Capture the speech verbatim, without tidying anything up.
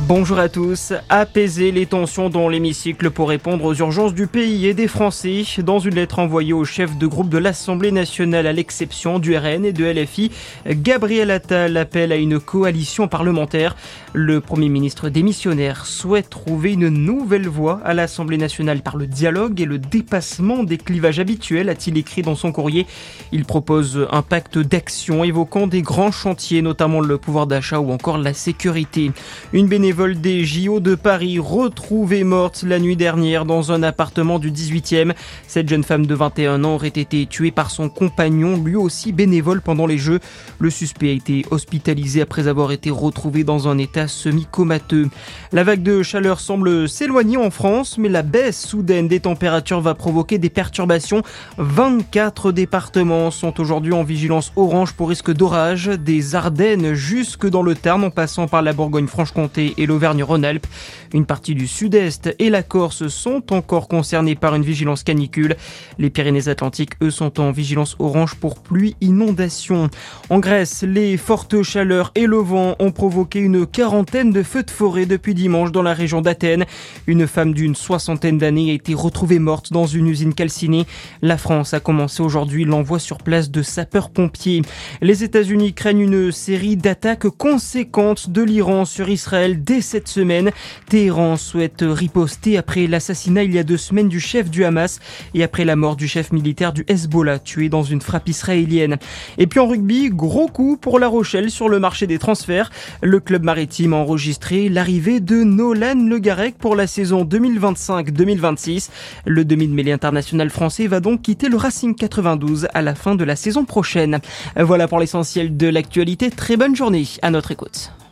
Bonjour à tous. Apaiser les tensions dans l'hémicycle pour répondre aux urgences du pays et des Français. Dans une lettre envoyée au chef de groupe de l'Assemblée nationale à l'exception du R N et de L F I, Gabriel Attal appelle à une coalition parlementaire. Le Premier ministre démissionnaire souhaite trouver une nouvelle voie à l'Assemblée nationale par le dialogue et le dépassement des clivages habituels, a-t-il écrit dans son courrier. Il propose un pacte d'action évoquant des grands chantiers, notamment le pouvoir d'achat ou encore la sécurité. Une bénévole des J O de Paris retrouvée morte la nuit dernière dans un appartement du dix-huitième. Cette jeune femme de vingt et un ans aurait été tuée par son compagnon, lui aussi bénévole pendant les Jeux. Le suspect a été hospitalisé après avoir été retrouvé dans un état semi-comateux. La vague de chaleur semble s'éloigner en France, mais la baisse soudaine des températures va provoquer des perturbations. vingt-quatre départements sont aujourd'hui en vigilance orange pour risque d'orage, des Ardennes jusque dans le Tarn en passant par la Bourgogne-Franche-Comté et l'Auvergne-Rhône-Alpes. Une partie du sud-est et la Corse sont encore concernés par une vigilance canicule. Les Pyrénées-Atlantiques, eux, sont en vigilance orange pour pluie inondation. En Grèce, les fortes chaleurs et le vent ont provoqué une quarantaine de feux de forêt depuis dimanche dans la région d'Athènes. Une femme d'une soixantaine d'années a été retrouvée morte dans une usine calcinée. La France a commencé aujourd'hui l'envoi sur place de sapeurs-pompiers. Les États-Unis craignent une série d'attaques conséquentes de l'Iran sur Israël dès cette semaine. Téhéran souhaite riposter après l'assassinat il y a deux semaines du chef du Hamas et après la mort du chef militaire du Hezbollah tué dans une frappe israélienne. Et puis en rugby, gros coup pour La Rochelle sur le marché des transferts. Le club maritime a enregistré l'arrivée de Nolan Le Garec pour la saison deux mille vingt-cinq deux mille vingt-six. Le demi de mêlée international français va donc quitter le Racing quatre-vingt-douze à la fin de la saison prochaine. Voilà pour l'essentiel de l'actualité. Très bonne journée à notre écoute.